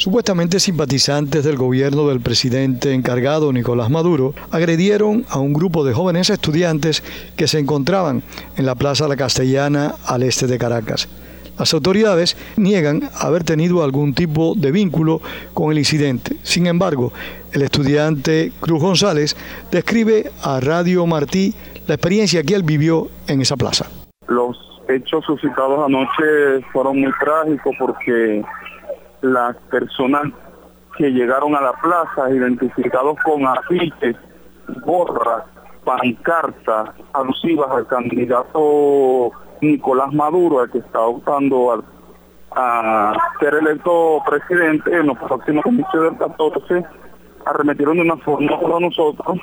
Supuestamente simpatizantes del gobierno del presidente encargado Nicolás Maduro agredieron a un grupo de jóvenes estudiantes que se encontraban en la Plaza La Castellana al este de Caracas. Las autoridades niegan haber tenido algún tipo de vínculo con el incidente. Sin embargo, el estudiante Cruz González describe a Radio Martí la experiencia que él vivió en esa plaza. Los hechos suscitados anoche fueron muy trágicos porque las personas que llegaron a la plaza, identificados con afiches, gorras, pancartas alusivas al candidato Nicolás Maduro, el que está optando a ser electo presidente en los próximos comicios del 14, arremetieron de una forma a nosotros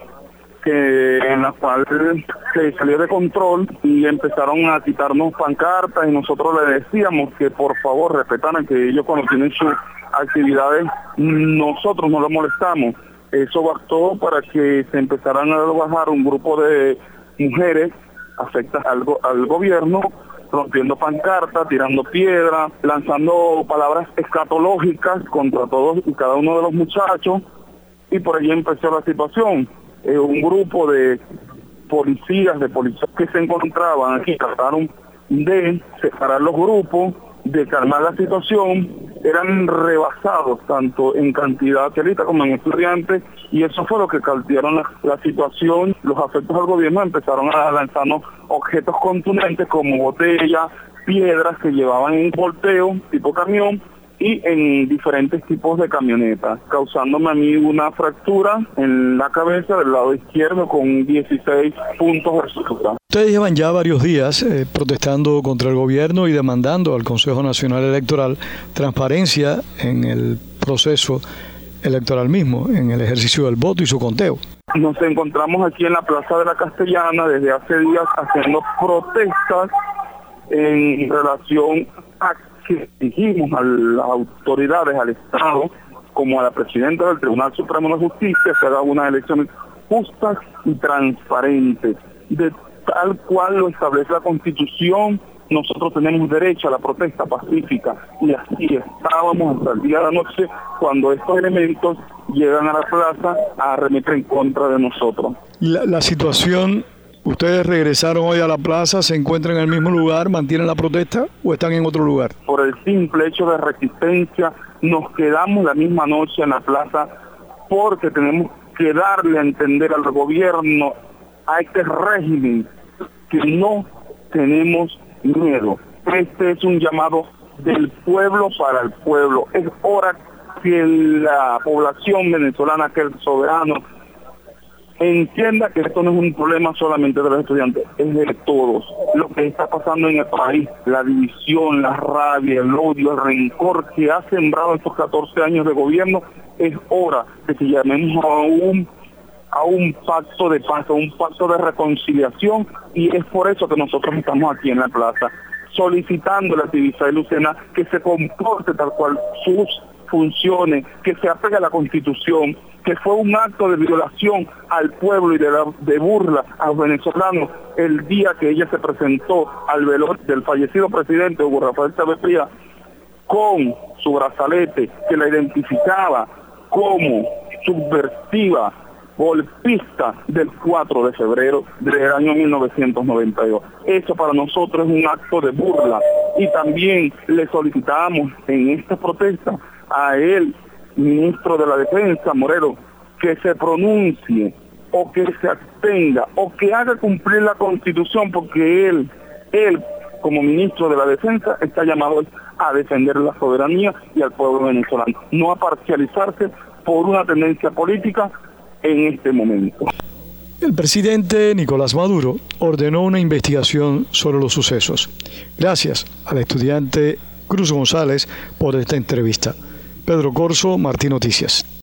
en la cual se salió de control y empezaron a quitarnos pancartas y nosotros le decíamos que por favor respetaran que ellos cuando tienen sus actividades nosotros no los molestamos. Eso bastó para que se empezaran a bajar un grupo de mujeres afectas al gobierno, rompiendo pancartas, tirando piedras, lanzando palabras escatológicas contra todos y cada uno de los muchachos, y por allí empezó la situación. Un grupo de policías que se encontraban aquí trataron de separar los grupos, de calmar la situación, eran rebasados tanto en cantidad de atletas como en estudiantes, y eso fue lo que caldearon la situación. Los afectos al gobierno empezaron a lanzarnos objetos contundentes como botellas, piedras que llevaban en volteo tipo camión y en diferentes tipos de camionetas, causándome a mí una fractura en la cabeza del lado izquierdo con 16 puntos de sutura. Ustedes llevan ya varios días protestando contra el gobierno y demandando al Consejo Nacional Electoral transparencia en el proceso electoral mismo, en el ejercicio del voto y su conteo. Nos encontramos aquí en la Plaza de la Castellana desde hace días haciendo protestas en relación a que exigimos a las autoridades, al Estado, como a la presidenta del Tribunal Supremo de Justicia, que haga unas elecciones justas y transparentes, de tal cual lo establece la Constitución. Nosotros tenemos derecho a la protesta pacífica, y así estábamos hasta el día de la noche cuando estos elementos llegan a la plaza a arremeter en contra de nosotros. La situación, ¿ustedes regresaron hoy a la plaza, se encuentran en el mismo lugar, mantienen la protesta o están en otro lugar? Por el simple hecho de resistencia, nos quedamos la misma noche en la plaza porque tenemos que darle a entender al gobierno, a este régimen, que no tenemos miedo. Este es un llamado del pueblo para el pueblo. Es hora que la población venezolana, que el soberano, entienda que esto no es un problema solamente de los estudiantes, es de todos. Lo que está pasando en el país, la división, la rabia, el odio, el rencor que ha sembrado estos 14 años de gobierno, es hora de que llamemos a un pacto de paz, a un pacto de reconciliación, y es por eso que nosotros estamos aquí en la plaza, solicitando a la activista de Lucena que se comporte tal cual sus funciones, que se apegue a la Constitución, que fue un acto de violación al pueblo y de burla a los venezolanos el día que ella se presentó al velorio del fallecido presidente Hugo Rafael Chávez Frías con su brazalete que la identificaba como subversiva, golpista del 4 de febrero del año 1992. Eso para nosotros es un acto de burla, y también le solicitamos en esta protesta a él, ministro de la Defensa, Moreno, que se pronuncie o que se abstenga o que haga cumplir la Constitución, porque él como ministro de la Defensa está llamado a defender la soberanía y al pueblo venezolano, no a parcializarse por una tendencia política en este momento. El presidente Nicolás Maduro ordenó una investigación sobre los sucesos. Gracias al estudiante Cruz González por esta entrevista. Pedro Corso, Martí Noticias.